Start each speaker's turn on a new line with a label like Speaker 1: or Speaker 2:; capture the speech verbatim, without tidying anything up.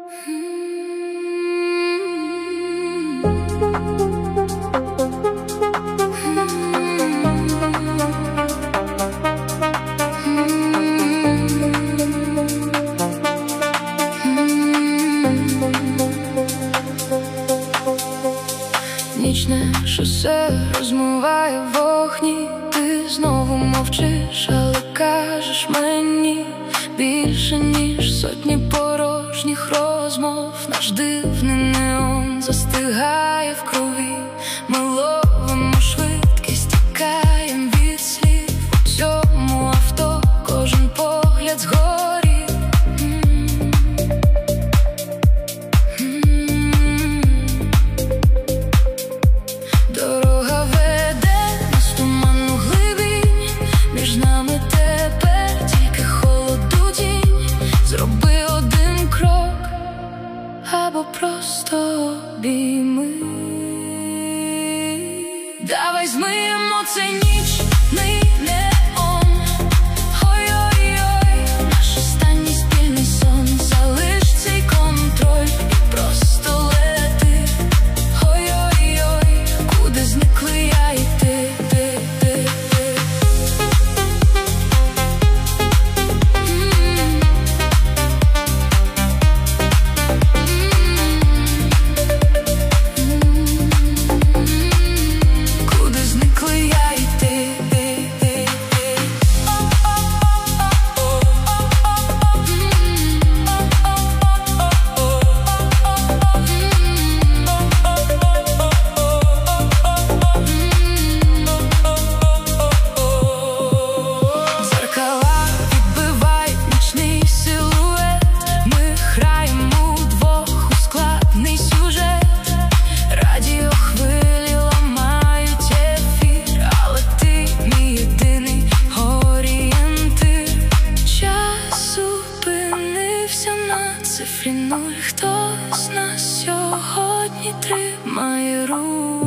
Speaker 1: Нічне шосе розмиває вогні. Ти знову мовчиш, але кажеш мені більше, ніж сотні порожніх розмов. Наш дивний неон застигає в крові. Ми ловимо швидкість, тікаєм від слів. У цьому авто кожен погляд згорі. Дорога веде нас в туманну глибінь. Між нами тепер тільки холоду тінь. Зроби один крок або просто обійми. Давай змиємо цей нічний неон. Ой-ой-ой, наш останній спільний сон. Залиш цей контроль і просто лети. Ой-ой-ой, куди зникли я і ти, ти, ти, ти. Куди зникли я і ти, ти, ти, ти. Зеркала відбивають нічний силует. Ми граємо вдвох у складний сюжет. Радіохвилі ламають ефір, але ти мій єдиний орієнтир. Час зупинився на цифрі нуль. Хто з нас сьогодні тримає руку?